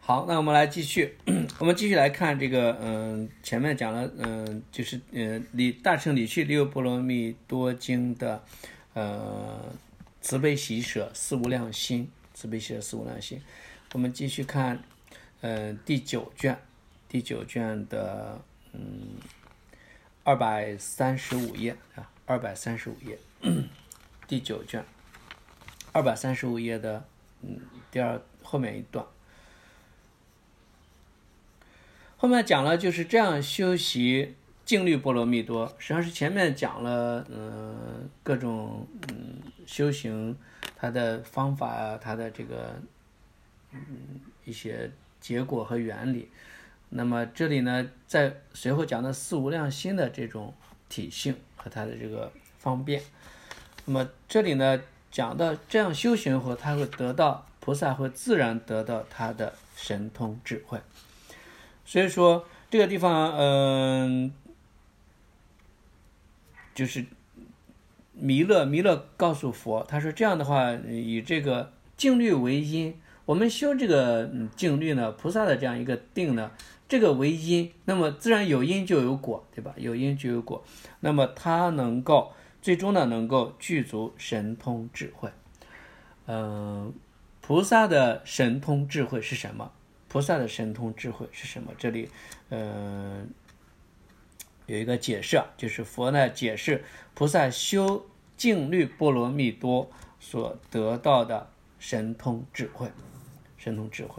好，那我们来继续，我们继续来看这个，前面讲了，就是大乘理趣六波罗蜜多经的，慈悲喜舍四无量心，慈悲喜舍四无量心。我们继续看，第九卷的235页啊，235页，第九卷235页的后面一段。后面讲了就是这样修习静虑波罗蜜多，实际上是前面讲了各种修行它的方法啊，它的这个一些结果和原理。那么这里呢，在随后讲的四无量心的这种体性和它的这个方便。那么这里呢讲到这样修行后，他会得到菩萨会自然得到他的神通智慧。所以说这个地方就是弥勒告诉佛，他说这样的话，以这个静虑为因，我们修这个静虑呢，菩萨的这样一个定呢，这个为因，那么自然有因就有果，对吧？有因就有果，那么他能够最终呢能够具足神通智慧。菩萨的神通智慧是什么？菩萨的神通智慧是什么？这里有一个解释，就是佛呢解释菩萨修静虑波罗蜜多所得到的神通智慧。神通智慧，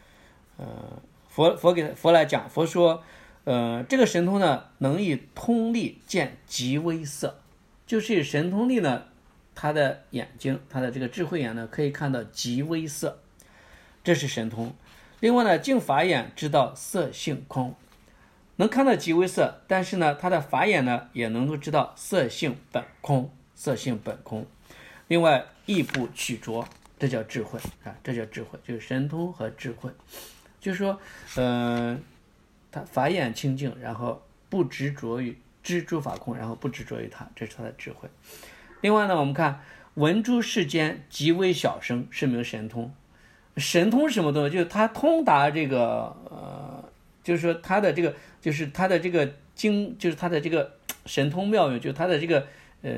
佛来讲，佛说，这个神通呢能以通力见极微色，就是神通力呢，他的眼睛，他的这个智慧眼呢可以看到极微色，这是神通。另外呢，净法眼知道色性空，能看到极微色，但是呢，他的法眼呢也能够知道色性本空，色性本空。另外，亦不取着，这叫智慧啊，这叫智慧，就是神通和智慧。就是说，他法眼清净，然后不执着于知诸法空，然后不执着于它，这是他的智慧。另外呢，我们看闻诸世间极微小声，是名神通。神通是什么东西？就是他通达这个就是说他的这个，就是他的这个就是他的这个神通妙用，就是他的这个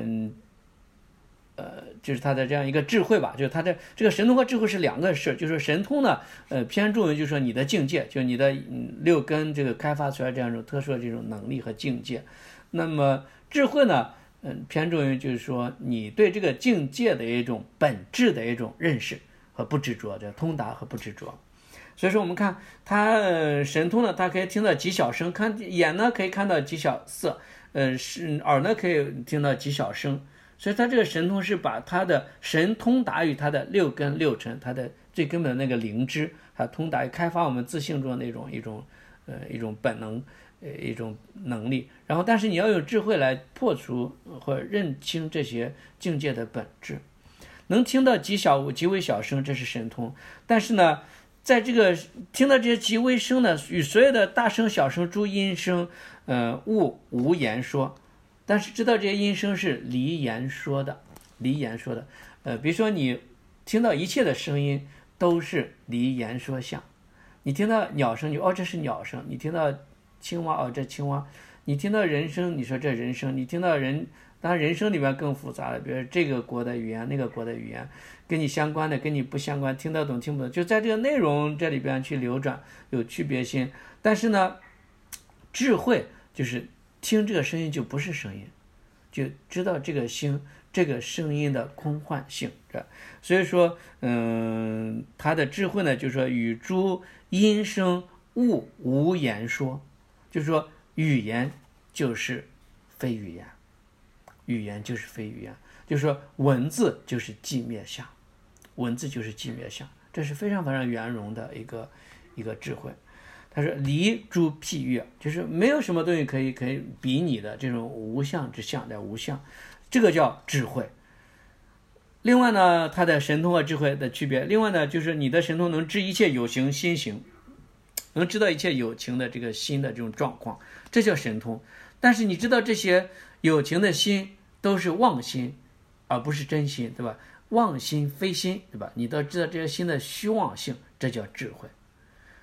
就是他的这样一个智慧吧。就是他的这个神通和智慧是两个事。就是神通呢，偏重于就是说你的境界，就是你的六根这个开发出来这样一种特殊的这种能力和境界。那么智慧呢，偏重于就是说你对这个境界的一种本质的一种认识和不执着，这通达和不执着。所以说我们看他神通呢，他可以听到极小声，看眼呢可以看到极小色，耳呢可以听到极小声。所以他这个神通是把他的神通达于他的六根六尘，他的最根本的那个灵知，他通达于开发我们自性中的一种本能，一种能力。然后但是你要用智慧来破除或者认清这些境界的本质。能听到极微小声，这是神通。但是呢，在这个听到这些极微声呢，与所有的大声小声诸音声物无言说，但是知道这些音声是离言说的。比如说你听到一切的声音都是离言说相，你听到鸟声，你这是鸟声；你听到青蛙，这青蛙；你听到人声，你说这人声；你听到人，当然人声里面更复杂了，比如这个国的语言，那个国的语言，跟你相关的，跟你不相关，听得懂听不懂，就在这个内容这里边去流转，有区别性。但是呢，智慧就是听这个声音就不是声音，就知道这个声音的空幻性。所以说他的智慧呢，就是说与诸音声物无言说，就是说语言就是非语言，语言就是非语言，就是说文字就是寂灭相，文字就是寂灭相，这是非常非常圆融的一个智慧。他说离诸譬喻，就是没有什么东西可以比拟的这种无相之相的无相，这个叫智慧。另外呢，它的神通和智慧的区别，另外呢，就是你的神通能知一切有形心行，能知道一切有情的这个心的这种状况，这叫神通。但是你知道这些有情的心都是妄心，而不是真心，对吧？妄心非心，对吧？你都知道这些心的虚妄性，这叫智慧。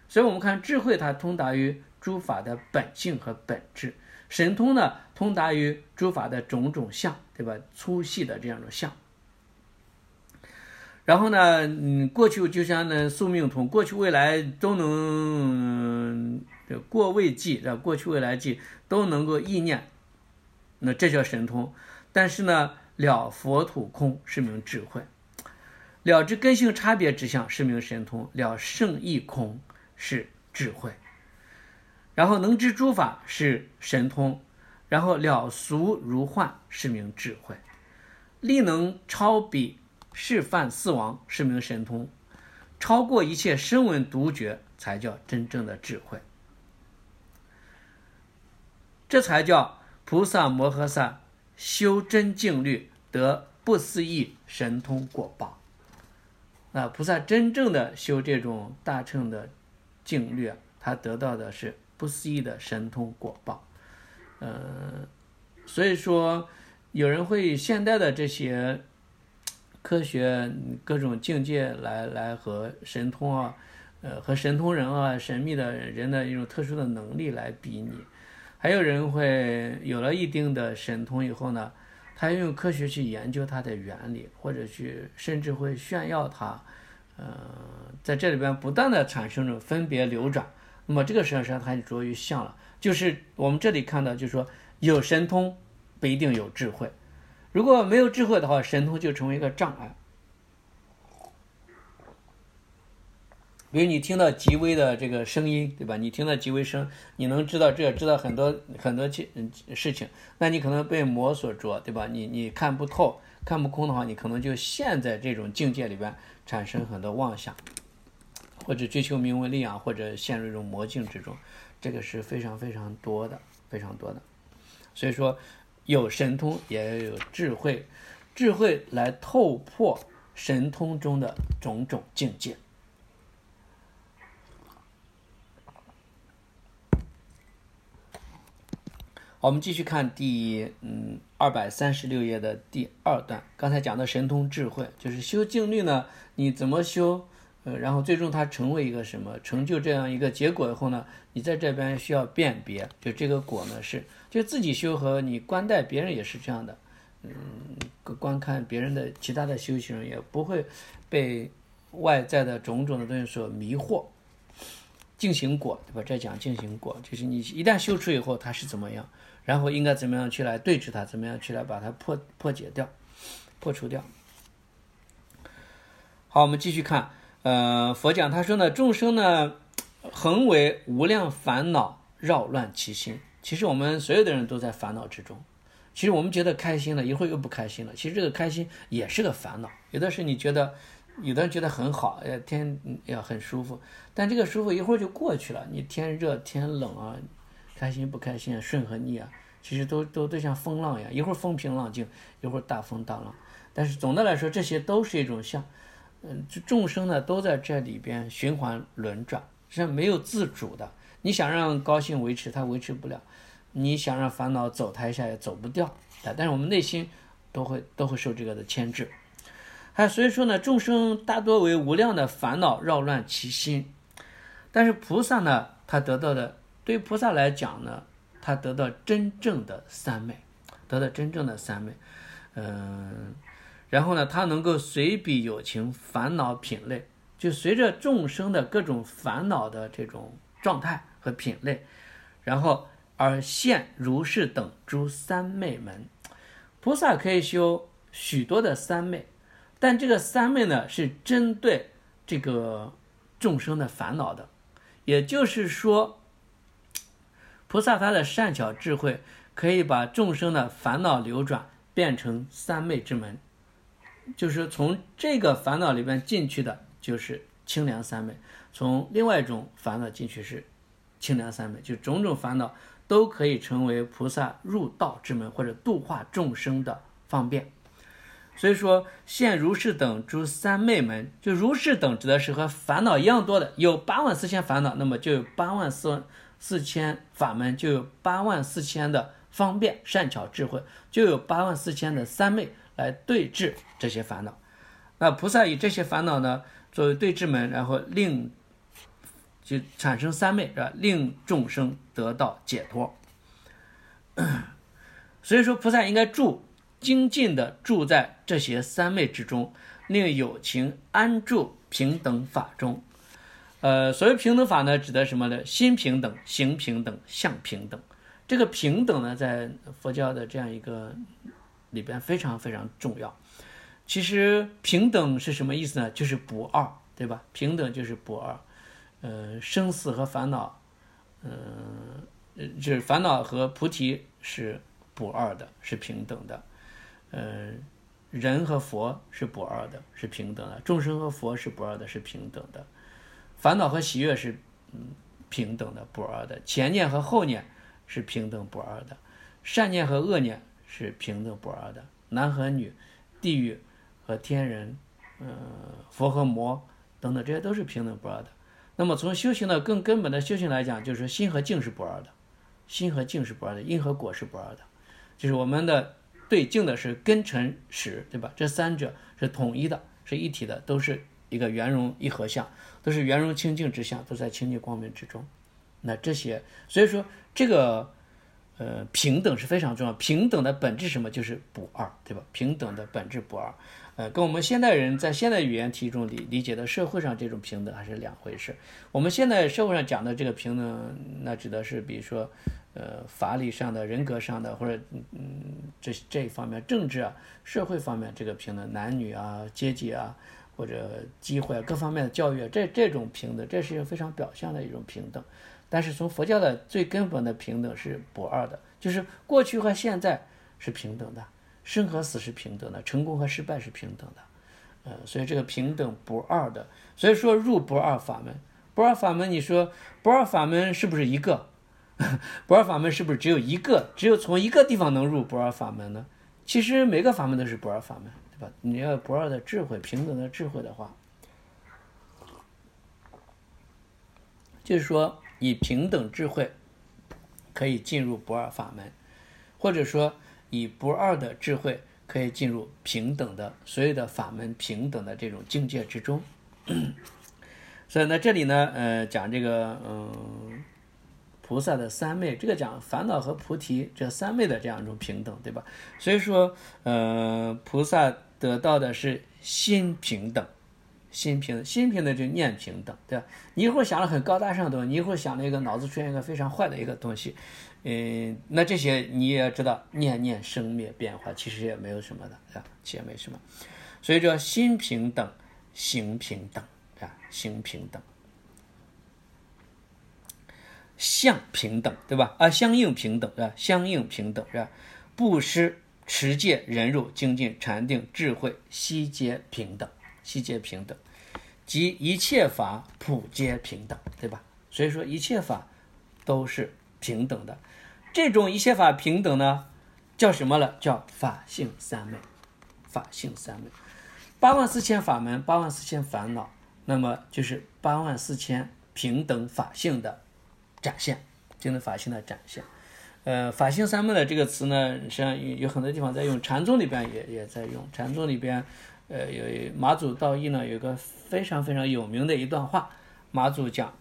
所以我们看智慧它通达于诸法的本性和本质，神通呢通达于诸法的种种相，对吧？粗细的这样的相。然后呢，过去就像呢宿命通，过去未来都能过未际，过去未来际都能够意念，那这叫神通。但是呢，了佛土空是名智慧，了知根性差别之相是名神通，了圣义空是智慧。然后能知诸法是神通，然后了俗如幻是名智慧，力能超比示范四王是名神通，超过一切声闻独觉才叫真正的智慧。这才叫菩萨摩诃萨修真净律得不思议神通果报。菩萨真正的修这种大乘的净律，他得到的是不思议的神通果报。所以说有人会以现代的这些科学各种境界来和神通啊，和神通人啊、神秘的人的一种特殊的能力来比拟。还有人会有了一定的神通以后呢，他用科学去研究它的原理，或者甚至会炫耀它，在这里边不断的产生着分别流转。那么这个实际上它就着于相了，就是我们这里看到，就是说有神通不一定有智慧，如果没有智慧的话，神通就成为一个障碍。比如你听到极微的这个声音，对吧？你听到极微声，你能知道很多事情，那你可能被魔所着，对吧？你看不透、看不空的话，你可能就陷在这种境界里边，产生很多妄想，或者追求名闻利养，或者陷入一种魔境之中，这个是非常非常多的，非常多的。所以说，有神通也有智慧，智慧来透破神通中的种种境界。我们继续看第236页的第2段，刚才讲的神通智慧，就是修净律呢，你怎么修，然后最终它成为一个什么，成就这样一个结果以后呢，你在这边需要辨别，就这个果呢就自己修和你观待别人也是这样的，观看别人的其他的修行人也不会被外在的种种的东西所迷惑。净行果，对吧？这讲净行果，就是你一旦修出以后，它是怎么样，然后应该怎么样去来对治它，怎么样去来把它破解掉、破除掉。好，我们继续看，佛讲他说呢，众生呢，恒为无量烦恼扰乱其心。其实我们所有的人都在烦恼之中。其实我们觉得开心了，一会儿又不开心了。其实这个开心也是个烦恼。有的是你觉得。有的人觉得很好，天要很舒服，但这个舒服一会儿就过去了。你天热天冷啊，开心不开心啊，顺和逆啊，其实都像风浪一样，一会儿风平浪静，一会儿大风大浪。但是总的来说，这些都是一种相，众生呢都在这里边循环轮转，是没有自主的。你想让高兴维持，它维持不了；你想让烦恼走台下也走不掉。但是我们内心都会受这个的牵制。所以说呢，众生大多为无量的烦恼扰乱其心，但是菩萨呢，他得到的，对于菩萨来讲呢，他得到真正的三昧，然后呢，他能够随彼有情烦恼品类，就随着众生的各种烦恼的这种状态和品类，然后而现如是等诸三昧门。菩萨可以修许多的三昧。但这个三昧呢，是针对这个众生的烦恼的，也就是说，菩萨他的善巧智慧可以把众生的烦恼流转变成三昧之门，就是从这个烦恼里边进去的就是清凉三昧，从另外一种烦恼进去是清凉三昧，就种种烦恼都可以成为菩萨入道之门或者度化众生的方便。所以说现如是等诸三昧门，就如是等指的是和烦恼一样多的，有84000烦恼，那么就有84000法门，就有84000的方便善巧智慧，就有84000的三昧来对治这些烦恼。那菩萨以这些烦恼呢作为对治门，然后令就产生三昧，是吧？令众生得到解脱。所以说菩萨应该精进的住在这些三昧之中，令有情安住平等法中。所谓平等法呢，指的什么呢？心平等、行平等、相平等。这个平等呢，在佛教的这样一个里边非常非常重要。其实平等是什么意思呢？就是不二，对吧？平等就是不二。生死和烦恼，就是烦恼和菩提是不二的，是平等的。人和佛是不二的，是平等的。众生和佛是不二的，是平等的。烦恼和喜悦是平等的，不二的。前念和后念是平等不二的。善念和恶念是平等不二的。男和女，地狱和天人，佛和魔等等，这些都是平等不二的。那么从修行的更根本的修行来讲，就是说心和境是不二的，心和境是不二的，因和果是不二的。就是我们的对境的是根尘识，对吧？这三者是统一的，是一体的，都是一个圆融一合相，都是圆融清净之相，都在清净光明之中。那这些，所以说这个平等是非常重要。平等的本质什么？就是不二，对吧？平等的本质不二。跟我们现代人在现代语言体中理解的社会上这种平等还是两回事。我们现在社会上讲的这个平等，那指的是比如说法理上的、人格上的，或者这一方面政治啊、社会方面这个平等，男女啊、阶级啊，或者机会啊各方面的教育，这种平等，这是一个非常表象的一种平等。但是从佛教的最根本的平等是不二的，就是过去和现在是平等的，生和死是平等的，成功和失败是平等的。所以这个平等不二的，所以说入不二法门。不二法门，你说不二法门是不是一个？不二法门是不是只有一个？只有从一个地方能入不二法门呢？其实每个法门都是不二法门，对吧？你要有不二的智慧、平等的智慧的话，就是说以平等智慧可以进入不二法门，或者说以不二的智慧可以进入平等的所有的法门平等的这种境界之中。所以呢，这里呢，讲这个菩萨的三昧，这个讲烦恼和菩提这三昧的这样一种平等，对吧？所以说，菩萨得到的是心平等。心平等就念平等，对吧？你一会儿想了很高大上的东西，你一会儿想了一个脑子出现一个非常坏的一个东西，那这些你也知道，念念生灭变化，其实也没有什么的，对吧？其实也没什么。所以说心平等，行平等，啊，行平等，相平等，对吧？相应平等，是吧？相应平等，是吧？布施、持戒、忍辱、精进、禅定、智慧，悉皆平等。悉皆平等，即一切法普皆平等，对吧？所以说一切法都是平等的。这种一切法平等呢，叫什么了？叫法性三昧。法性三昧，84000法门，84000烦恼，那么就是84000平等法性的展现，平等法性的展现。法性三昧的这个词呢，实际上有很多地方在用，禅宗里边也在用。禅宗里边有马祖道一呢，有一个非常非常有名的一段话，马祖讲，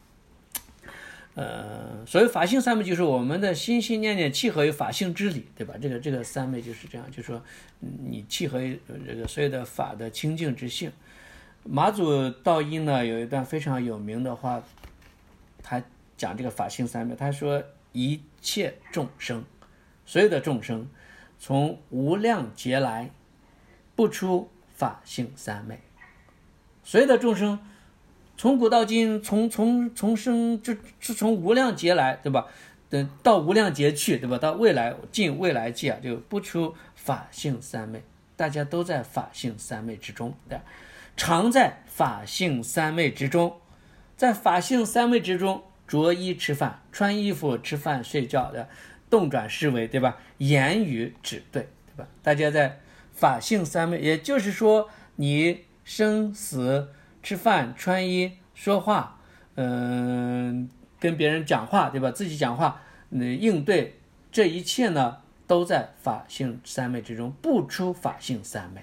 所谓法性三昧，就是我们的心心念念契合于法性之理，对吧？这个三昧就是这样，就是说你契合于这个所有的法的清净之性。马祖道一呢有一段非常有名的话，他讲这个法性三昧，他说一切众生，所有的众生从无量劫来不出法性三昧，所有的众生从古到今，从生就从无量劫来，对吧？到无量劫去，对吧？到未来尽未来界啊，就不出法性三昧，大家都在法性三昧之中，对吧？常在法性三昧之中，在法性三昧之中，着衣吃饭，穿衣服吃饭睡觉的，动转思维，对吧？言语止对，对吧？大家在法性三昧，也就是说你生死、吃饭、穿衣、说话，跟别人讲话，对吧？自己讲话，应对这一切呢，都在法性三昧之中，不出法性三昧，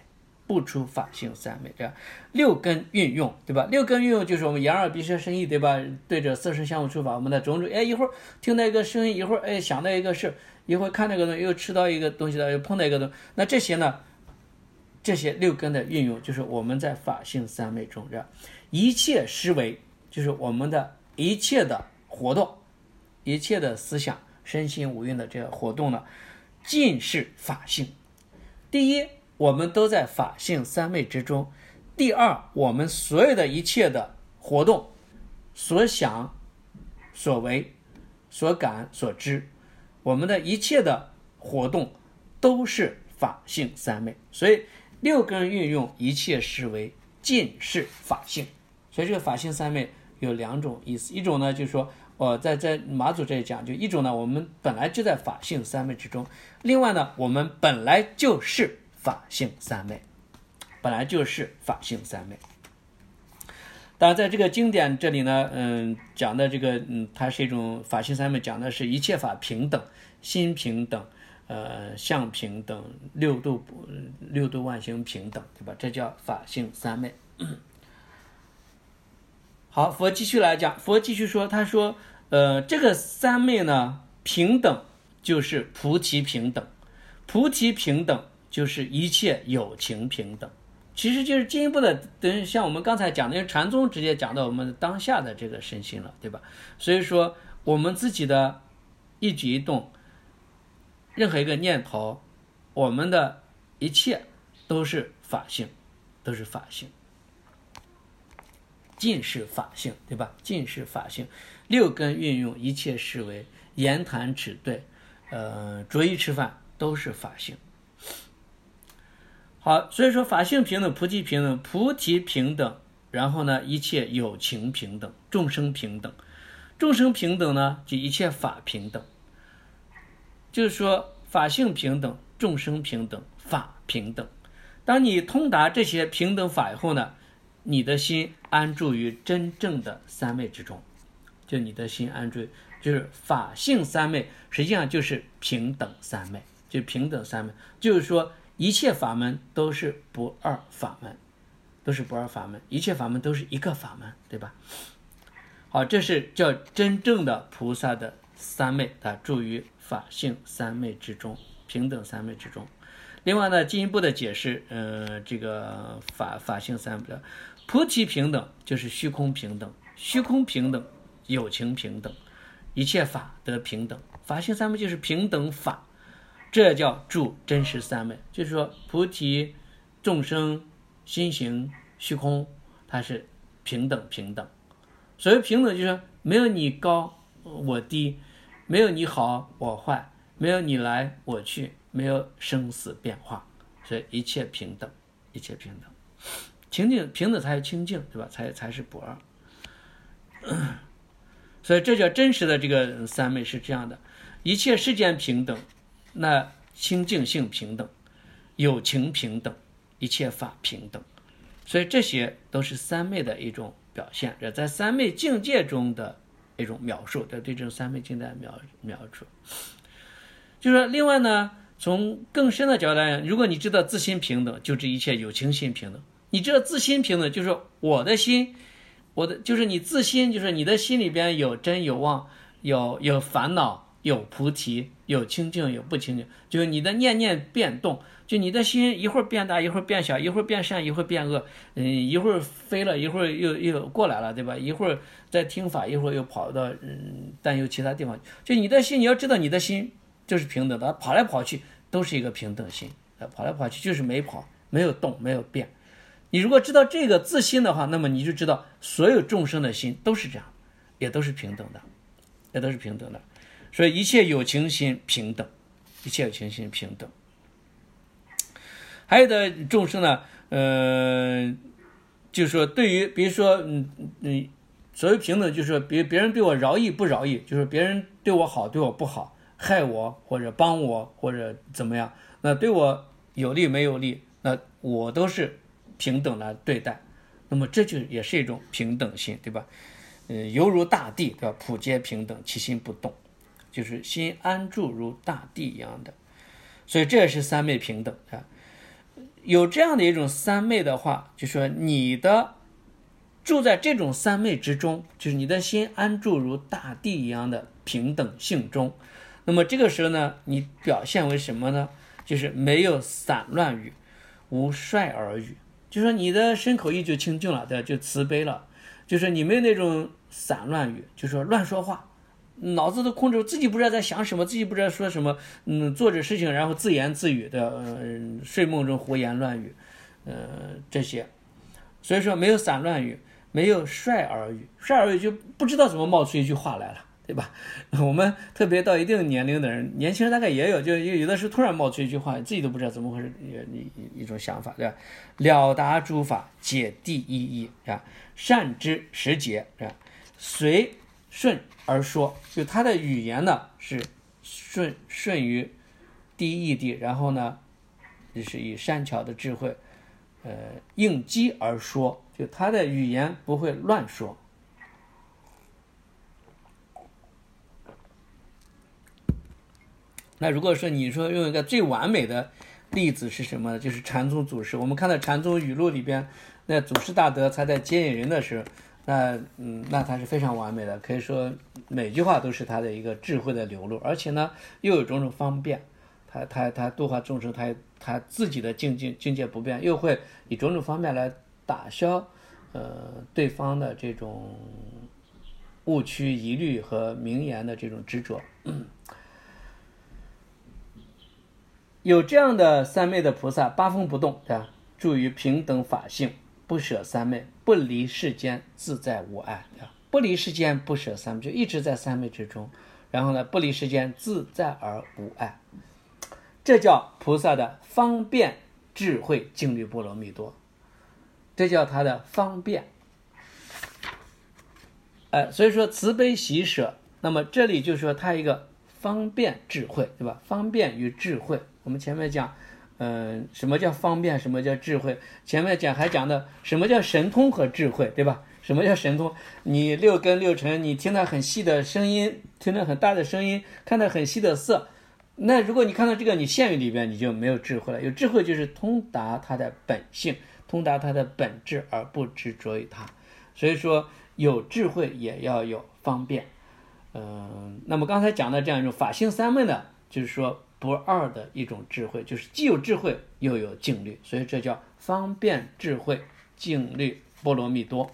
不出法性三昧。这样六根运用，对吧？六根运用就是我们眼耳鼻舌身意，对吧？对着色声香味触法，我们的种种，一会儿听到一个声音，一会儿想到一个事，一会儿看那个东西，又吃到一个东西了，又碰到一个东西，那这些呢？这些六根的运用，就是我们在法性三昧中，这样一切思维，就是我们的一切的活动，一切的思想、身心五蕴的这个活动呢，尽是法性。第一，我们都在法性三昧之中；第二，我们所有的一切的活动，所想、所为、所感、所知，我们的一切的活动都是法性三昧。所以六根运用一切思维尽是法性。所以这个法性三昧有两种意思，一种呢就是说在马祖这里讲，就一种呢我们本来就在法性三昧之中，另外呢我们本来就是法性三昧，本来就是法性三昧。当然在这个经典这里呢讲的这个它是一种法性三昧，讲的是一切法平等，心平等，相平等，六度万行平等，对吧？这叫法性三昧。好，佛继续来讲，佛继续说，他说这个三昧呢，平等就是菩提平等，菩提平等就是一切有情平等。其实就是进一步的，等于像我们刚才讲的，因为禅宗直接讲到我们当下的这个身心了，对吧？所以说我们自己的一举一动，任何一个念头，我们的一切都是法性，都是法性，尽是法性，对吧？尽是法性，六根运用一切思维，言谈止对，着衣吃饭都是法性。好，所以说法性平等，菩提平等，菩提平等，然后呢，一切有情平等，众生平等，众生平等呢，即一切法平等。就是说法性平等，众生平等，法平等。当你通达这些平等法以后呢，你的心安住于真正的三昧之中，就你的心安住，就是法性三昧，实际上就是平等三昧，就平等三昧，就是说一切法门都是不二法门，都是不二法门，一切法门都是一个法门，对吧？好，这是叫真正的菩萨的三昧，它住于法性三昧之中，平等三昧之中。另外呢，进一步的解释，这个法性三昧，菩提平等就是虚空平等，虚空平等，有情平等，一切法得平等，法性三昧就是平等法，这叫住真实三昧。就是说菩提、众生、心行、虚空，它是平等平等。所谓平等，就是说没有你高我低，没有你好我坏，没有你来我去，没有生死变化，所以一切平等，一切平等。清净平等才是清净，对吧？才是不二。所以这叫真实的这个三昧是这样的：一切世间平等，那清净性平等，有情平等，一切法平等。所以这些都是三昧的一种表现，这在三昧境界中的一种描述，对这种三昧境界的描述。就是说，另外呢，从更深的角度来讲，如果你知道自心平等，就这一切有情心平等。你知道自心平等，就是我的心，就是你自心，就是你的心里边有真有妄，有烦恼，有菩提，有清净，有不清净，就是你的念念变动，就你的心一会儿变大，一会儿变小，一会儿变善，一会儿变恶，一会儿飞了，一会儿又过来了，对吧？一会儿在听法，一会儿又跑到但有其他地方。就你的心，你要知道你的心就是平等的，跑来跑去都是一个平等心，跑来跑去就是没跑，没有动，没有变。你如果知道这个自心的话，那么你就知道所有众生的心都是这样，也都是平等的，也都是平等的。所以一切有情心平等，一切有情心平等。还有的众生呢，就是说对于比如说所谓平等，就是说别人对我饶益不饶益，就是别人对我好对我不好，害我或者帮我或者怎么样，那对我有利没有利，那我都是平等来对待。那么这就也是一种平等心，对吧？犹如大地，对吧？普皆平等，其心不动，就是心安住如大地一样的。所以这也是三昧平等啊。 有这样的一种三昧的话，就说你的住在这种三昧之中，就是你的心安住如大地一样的平等性中。那么这个时候呢，你表现为什么呢？就是没有散乱语，无率耳语，就说你的身口意就清净了，对，就慈悲了，就是你没有那种散乱语，就说乱说话，脑子都控制，自己不知道在想什么，自己不知道说什么，做着事情然后自言自语的，睡梦中胡言乱语，这些，所以说没有散乱语，没有率耳语，率耳语就不知道怎么冒出一句话来了，对吧？我们特别到一定年龄的人，年轻人大概也有，就有的时候突然冒出一句话，自己都不知道怎么回事，一种想法，对吧？了达诸法，解第一义，啊，善知时节，啊，随顺而说，就他的语言呢是顺于第一义谛，然后呢就是以善巧的智慧，应机而说，就他的语言不会乱说。那如果说你说用一个最完美的例子是什么呢？就是禅宗祖师。我们看到禅宗语录里边，那祖师大德他在接引人的时候，那他是非常完美的，可以说每句话都是他的一个智慧的流露，而且呢又有种种方便。他度化众生，他自己的境界不变，又会以种种方面来打消对方的这种误区、疑虑和名言的这种执着。有这样的三昧的菩萨，八风不动，对吧？住于平等法性，不舍三昧，不离世间，自在无碍，对吧？不离世间，不舍三昧，就一直在三昧之中。然后呢，不离世间，自在而无碍，这叫菩萨的方便智慧静虑波罗蜜多，这叫他的方便。所以说慈悲喜舍，那么这里就说他一个方便智慧，对吧？方便与智慧。我们前面讲，什么叫方便，什么叫智慧？前面还讲的什么叫神通和智慧，对吧？什么叫神通？你六根六尘，你听到很细的声音，听到很大的声音，看到很细的色，那如果你看到这个，你陷于里边，你就没有智慧了。有智慧就是通达它的本性，通达它的本质，而不执着于它。所以说，有智慧也要有方便。那么刚才讲的这样一种法性三昧呢，就是说不二的一种智慧，就是既有智慧又有静虑，所以这叫方便智慧静虑波罗蜜多。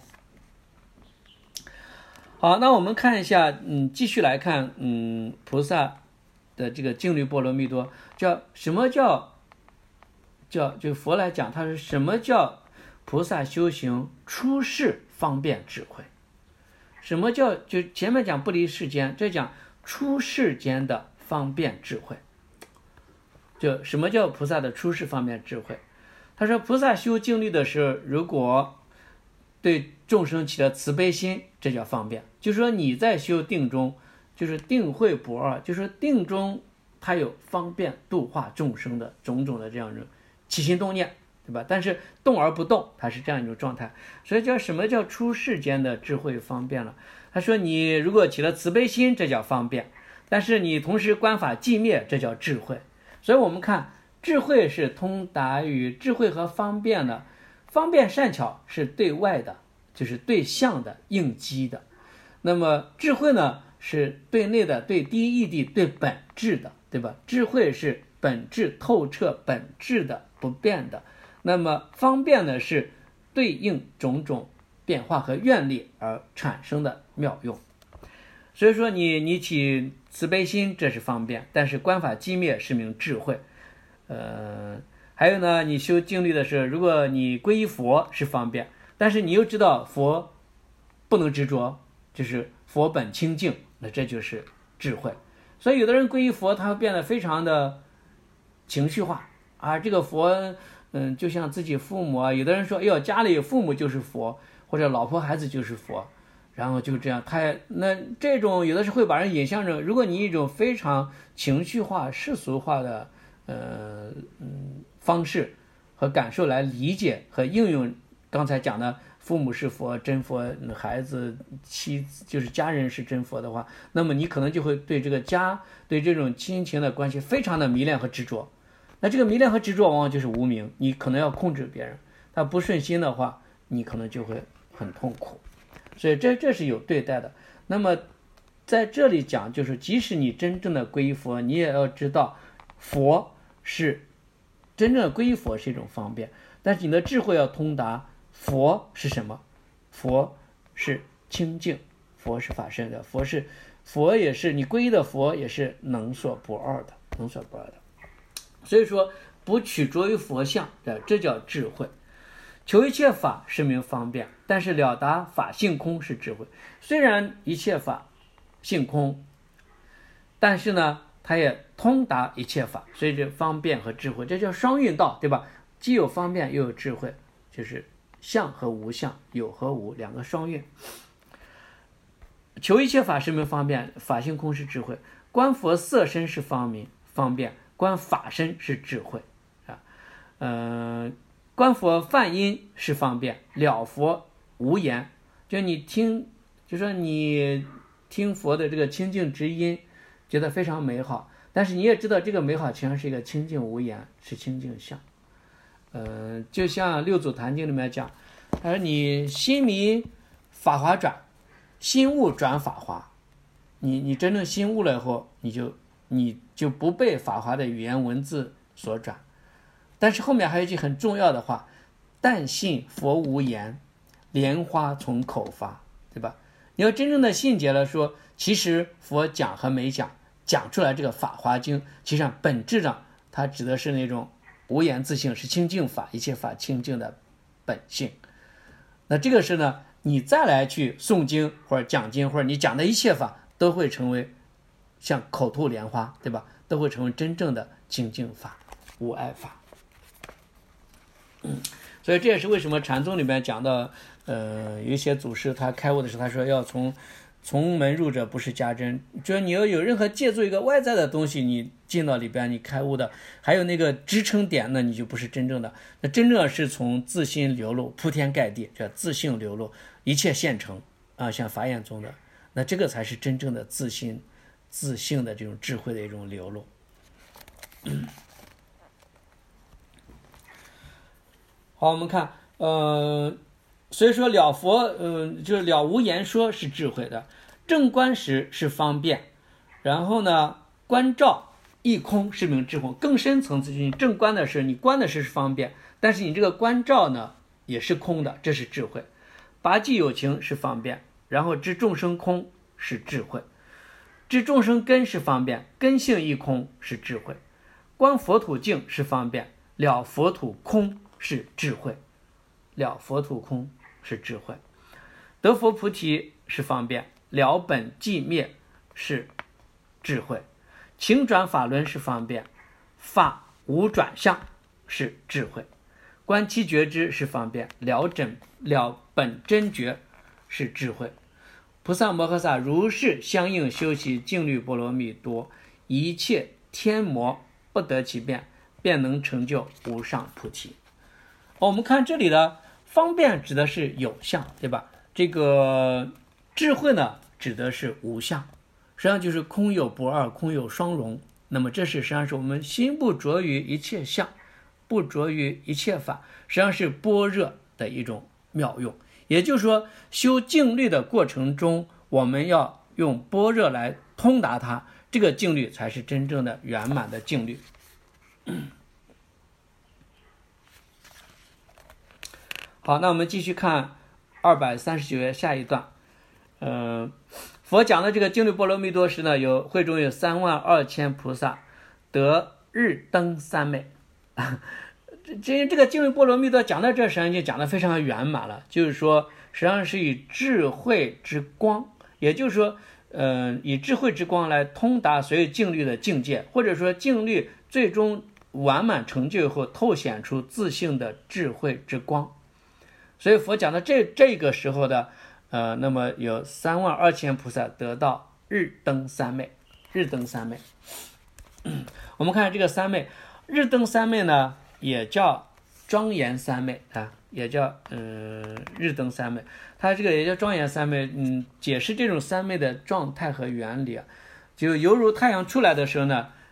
好，那我们看一下，继续来看，菩萨的这个静虑波罗蜜多，什么叫就佛来讲，他是什么叫菩萨修行出世方便智慧？什么叫就前面讲不离世间，这讲出世间的方便智慧。就什么叫菩萨的出世方便智慧？他说菩萨修静虑的时候，如果对众生起了慈悲心，这叫方便。就是说你在修定中，就是定慧不二，就是说定中它有方便度化众生的种种的这样一种起心动念，对吧？但是动而不动，它是这样一种状态。所以什么叫出世间的智慧方便了？他说你如果起了慈悲心，这叫方便，但是你同时观法寂灭，这叫智慧。所以我们看智慧是通达于智慧和方便的，方便善巧是对外的，就是对象的应机的，那么智慧呢是对内的，对第一义谛，对本质的，对吧？智慧是本质透彻本质的不变的，那么方便呢是对应种种变化和愿力而产生的妙用。所以说你起慈悲心，这是方便，但是观法寂灭是名智慧。还有呢，你修静虑的时候，如果你皈依佛是方便，但是你又知道佛不能执着，就是佛本清净，那这就是智慧。所以有的人皈依佛，他会变得非常的情绪化啊，这个佛就像自己父母啊，有的人说，哎呦，家里父母就是佛，或者老婆孩子就是佛，然后就这样，那这种有的时候会把人引向成，如果你一种非常情绪化世俗化的方式和感受来理解和应用刚才讲的父母是佛真佛，孩子妻子就是家人是真佛的话，那么你可能就会对这个家对这种亲情的关系非常的迷恋和执着， 那这个迷恋和执着往往就是无明，你可能要控制别人，他不顺心的话，你可能就会很痛苦。所以这是有对待的。那么在这里讲，就是即使你真正的皈依佛，你也要知道佛是真正的皈依佛是一种方便，但是你的智慧要通达佛是什么。佛是清净，佛是法身的，佛也是你皈依的佛，也是能所不二的，能所不二的。所以说不取着于佛相，这叫智慧。求一切法是名方便，但是了达法性空是智慧。虽然一切法性空，但是呢它也通达一切法，所以这方便和智慧，这叫双运道，对吧？既有方便又有智慧，就是相和无相，有和无，两个双运。求一切法是名方便，法性空是智慧。观佛色身是方便，观法身是智慧观佛梵音是方便，了佛无言。就说你听佛的这个清净直音，觉得非常美好，但是你也知道这个美好实际上是一个清净无言，是清净相。就像六祖坛经里面讲，他说你心迷法华转，心悟转法华。你真正心悟了以后，你就不被法华的语言文字所转。但是后面还有一句很重要的话，但信佛无言，莲花从口发，对吧？你要真正的信解了，说其实佛讲和没讲出来这个法华经，其实上本质上它指的是那种无言自性，是清净法，一切法清净的本性。那这个是呢，你再来去诵经或者讲经，或者你讲的一切法都会成为像口吐莲花，对吧？都会成为真正的清净法，无碍法。所以这也是为什么禅宗里面讲到有一些祖师他开悟的时候，他说要从门入者不是家珍，就是你要有任何借助一个外在的东西，你进到里边你开悟的，还有那个支撑点，那你就不是真正的。那真正是从自心流露，铺天盖地，叫自性流露，一切现成像法眼宗的，那这个才是真正的自心自性的这种智慧的一种流露。好，我们看所以说了佛就是了无言说是智慧的，正观时是方便，然后呢观照亦空是名智慧。更深层次，你正观的是你观的是方便，但是你这个观照呢也是空的，这是智慧。拔济有情是方便，然后知众生空是智慧，知众生根是方便，根性亦空是智慧。观佛土净是方便，了佛土空是智慧，了佛土空是智慧。得佛菩提是方便，了本寂灭是智慧。情转法轮是方便，法无转向是智慧。观七觉知是方便，了本真觉是智慧。菩萨摩诃萨如是相应修习净律波罗蜜多，一切天魔不得其便，便能成就无上菩提。我们看这里的方便指的是有相，对吧？这个智慧呢指的是无相，实际上就是空有不二，空有双融。那么这是实际上是我们心不着于一切相，不着于一切法，实际上是般若的一种妙用。也就是说修净律的过程中，我们要用般若来通达它，这个净律才是真正的圆满的净律。好，那我们继续看239页下一段。佛讲的这个净律波罗蜜多时呢，会中有32000菩萨得日登三昧。这个净律波罗蜜多讲到这，实际上就讲得非常圆满了，就是说实际上是以智慧之光，也就是说以智慧之光来通达所有净律的境界，或者说净律最终完满成就以后透显出自性的智慧之光。所以佛讲的这个时候的那么有32000菩萨得到日登三昧。日登三昧我们看这个三昧，日登三昧呢也叫庄严三昧也叫日登三昧，它这个也叫庄严三昧。解释这种三昧的状态和原理就犹如太阳出来的时候呢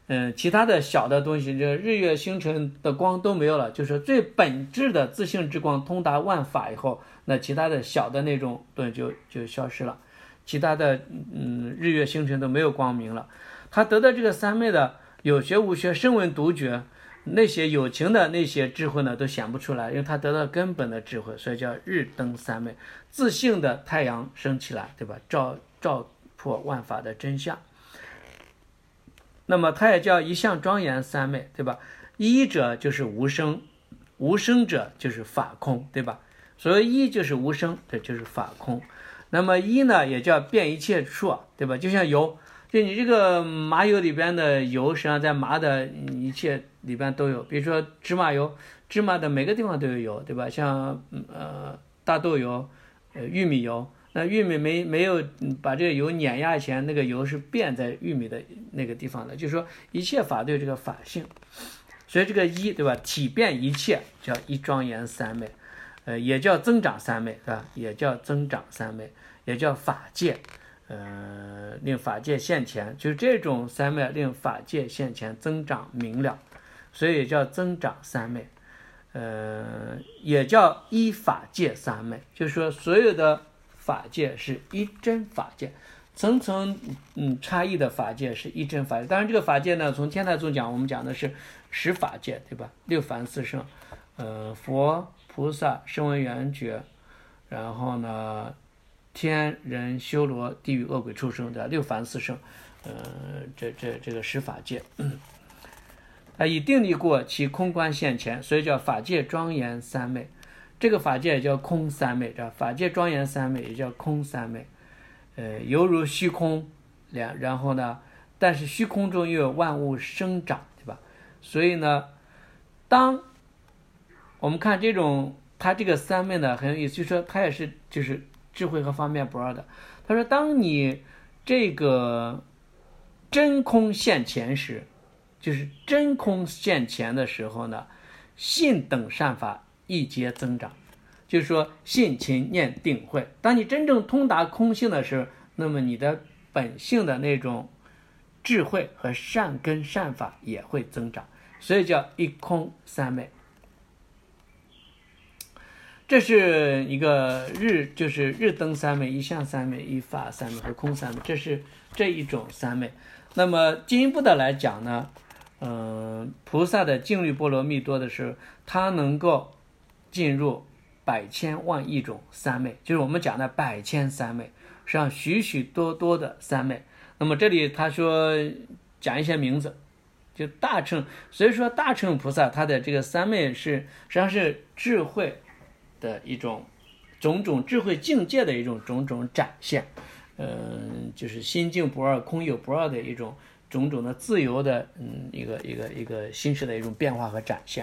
其他的小的东西，这日月星辰的光都没有了，就是最本质的自性之光通达万法以后，那其他的小的那种对就消失了，其他的日月星辰都没有光明了。他得到这个三昧的有学无学声闻独觉，那些有情的那些智慧呢都显不出来，因为他得到根本的智慧，所以叫日登三昧，自性的太阳升起来，对吧？照破万法的真相。那么它也叫一相庄严三昧，对吧？一者就是无生，无生者就是法空，对吧？所谓一就是无生，这就是法空。那么一呢也叫遍一切处，对吧？就像油，就你这个麻油里边的油，实际上在麻的一切里边都有，比如说芝麻油，芝麻的每个地方都有油，对吧？像大豆油、玉米油，那玉米没有把这个油碾压以前，那个油是遍在玉米的那个地方的，就是说一切法都有这个法性，所以这个一，对吧？体遍一切叫一庄严三昧，也叫增长三昧，对吧？也叫增长三昧，也叫法界，令法界现前，就是这种三昧令法界现前增长明了，所以也叫增长三昧，也叫一法界三昧，就是说所有的法界是一真法界，层层差异的法界是一真法界。当然这个法界呢，从天台宗讲，我们讲的是十法界，对吧？六凡四圣，佛菩萨声闻缘觉，然后呢天人修罗地狱恶鬼畜生，对吧？六凡四圣，这个十法界。以定力过其空观现前，所以叫法界庄严三昧。这个法界也叫空三昧，法界庄严三昧也叫空三昧。犹如虚空，然后呢，但是虚空中又有万物生长，对吧？所以呢，当我们看这种它这个三昧呢很有意思，就是说它也是就是智慧和方便不二的。他说，当你这个真空现前时，就是真空现前的时候呢，信等善法一皆增长，就是说信勤念定慧。当你真正通达空性的时候，那么你的本性的那种智慧和善根善法也会增长，所以叫一空三昧。这是一个就是日登三昧、一相三昧、一法三昧和空三昧，这是这一种三昧。那么进一步的来讲呢，菩萨的净律波罗蜜多的时候，他能够进入百千万亿种三昧，就是我们讲的百千三昧，实际上许许多多的三昧。那么这里他说讲一些名字，就大乘，所以说大乘菩萨他的这个三昧是实际上是智慧的一种种种智慧境界的一种种种展现，就是心境不二、空有不二的一种种种的自由的一个心识的一种变化和展现，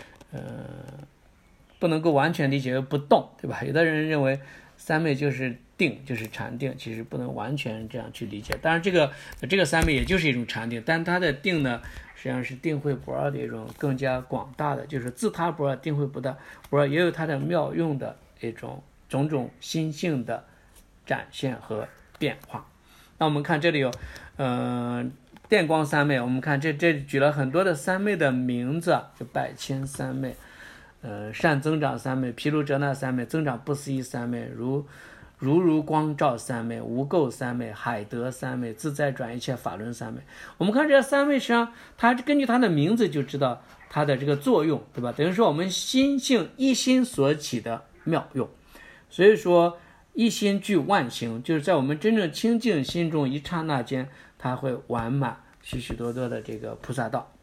不能够完全理解为不动，对吧？有的人认为三昧就是定，就是禅定，其实不能完全这样去理解。当然这个三昧也就是一种禅定，但它的定呢实际上是定慧不二的一种更加广大的，就是自他不二，定慧不二，也有它的妙用的一种种种心性的展现和变化。那我们看这里有电光三昧，我们看这举了很多的三昧的名字，就百千三昧，善增长三昧、毗卢遮那三昧、增长不思议三昧、如光照三昧、无垢三昧、海德三昧、自在转一切法轮三昧。我们看这三昧，实际上它根据它的名字就知道它的这个作用，对吧？等于说我们心性一心所起的妙用。所以说一心具万行，就是在我们真正清净心中一刹那间，它会完满许许多多的这个菩萨道。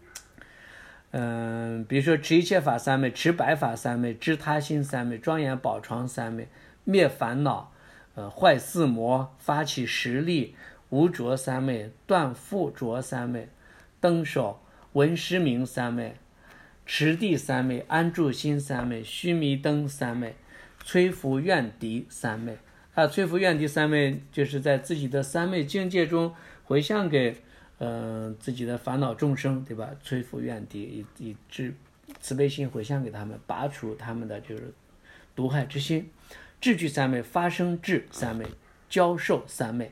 比如说持一切法三昧、持百法三昧、知他心三昧、庄严宝床三昧、灭烦恼、坏四魔、发起实力、无着三昧、断复着三昧、登手、闻师名三昧、持地三昧、安住心三昧、须弥灯三昧、摧伏怨敌三昧。摧伏怨敌三昧就是在自己的三昧境界中回向给自己的烦恼众生，对吧？摧伏怨敌，以慈悲心回向给他们，拔除他们的就是毒害之心。智具三昧、发生智三昧、教授三昧。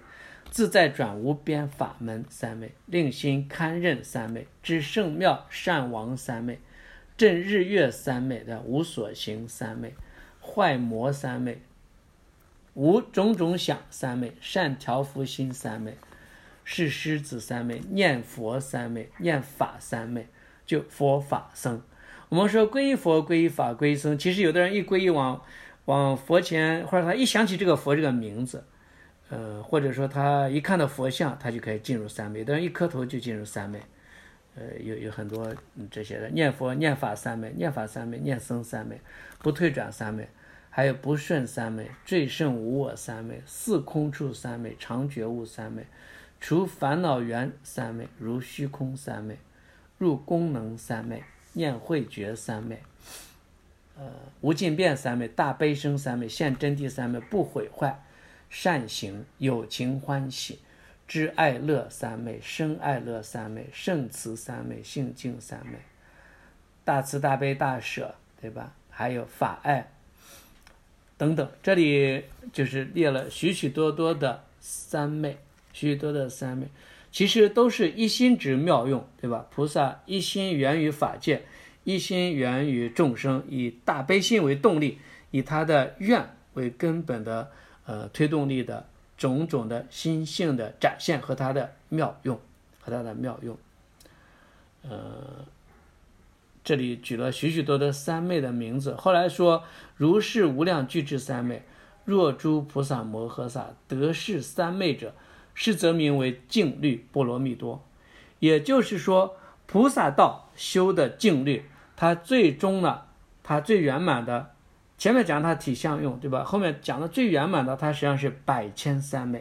自在转无边法门三昧，令心堪任三昧，知圣妙善王三昧，正日月三昧的无所行三昧，坏魔三昧，无种种想三昧，善调伏心三昧，是狮子三昧，念佛三昧，念法三昧，就佛法僧。我们说皈依佛、皈依法、皈依僧，其实有的人一皈依往佛前，或者他一想起这个佛这个名字，或者说他一看到佛像，他就可以进入三昧。有的人一磕头就进入三昧，有很多这些的念佛、念法三昧、念法三昧、念僧三昧、不退转三昧，还有不顺三昧、最胜无我三昧、四空处三昧、常觉悟三昧、除烦恼缘三昧、如虚空三昧、入功能三昧、念慧觉三昧、无尽变三昧、大悲生三昧、现真谛三昧、不毁坏、善行、有情欢喜、知爱乐三昧、生爱乐三昧、圣慈三昧、性净三昧、大慈大悲大舍，对吧？还有法爱等等，这里就是列了许许多多的三昧，许许多的三昧，其实都是一心执妙用，对吧？菩萨一心源于法界，一心源于众生，以大悲心为动力，以他的愿为根本的推动力的种种的心性的展现和他的妙用，这里举了许许多的三昧的名字。后来说如是无量具智三昧，若诸菩萨摩诃萨得是三昧者，是则名为静虑波罗蜜多。也就是说菩萨道修的静虑，它最终呢，它最圆满的，前面讲它体相用，对吧？后面讲的最圆满的，它实际上是百千三昧，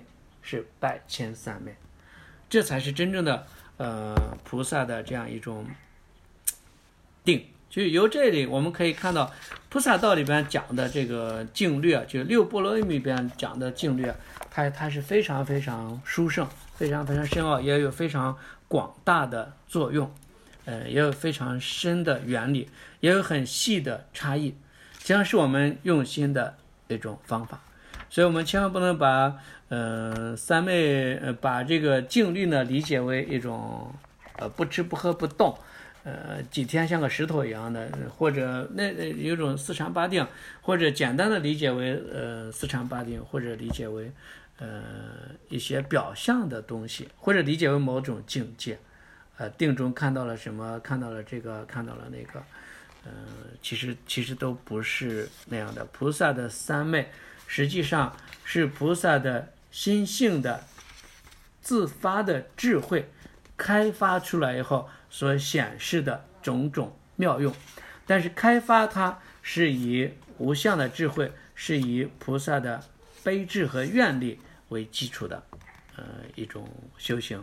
这才是真正的菩萨的这样一种定。就由这里我们可以看到菩萨道里边讲的这个静虑，就六波罗蜜里边讲的静虑，它是非常非常殊胜，非常非常深奥，也有非常广大的作用，也有非常深的原理，也有很细的差异，实际上是我们用心的一种方法。所以我们千万不能把三昧把这个静虑呢理解为一种不吃不喝不动，几天像个石头一样的，或者有种四禅八定，或者简单的理解为四禅八定，或者理解为一些表象的东西，或者理解为某种境界，定中看到了什么，看到了这个，看到了那个，其实都不是那样的。菩萨的三昧实际上是菩萨的心性的自发的智慧开发出来以后所显示的种种妙用，但是开发它是以无相的智慧，是以菩萨的悲智和愿力为基础的一种修行。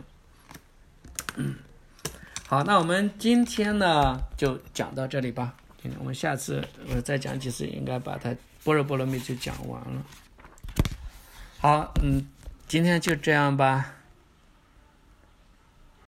好，那我们今天呢就讲到这里吧。我们下次再讲几次，应该把它般若波罗蜜就讲完了。好，今天就这样吧。